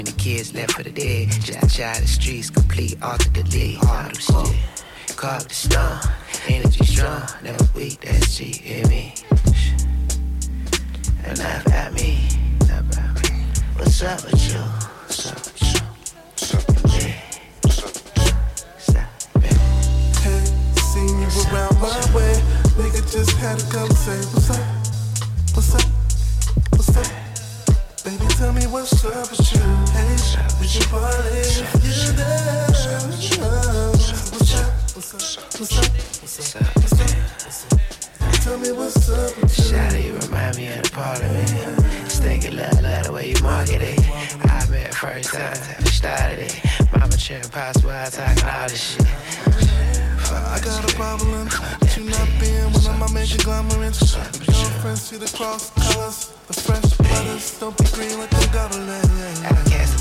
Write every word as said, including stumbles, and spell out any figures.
The kids left for the dead. Just out the streets, complete alter delete. All them shit. Caught the stone. Energy strong, never weak, that's G, hear me? And not about me, not about me. What's up with you? What's up with you? What's up with me? What's up with you? Stop, baby. Hey, seen you around my way. Nigga just had a conversation. What's up? What's up? What's up? Baby, tell me what's up with you. Hey, we can party if you're there. What's up? What's up? What's up? What's up? What's up? What's up? Tell me what's up with you. Shawty, you remind me of the parliament. Stinking love, love the way you market it. I met first time, we started it. Mama cheering possible, I talking all this shit. I got a problem with you not being one of my major conglomerates. Girlfriends see the cross colors, the fresh brothers. Don't be green like they got a leg. Outcast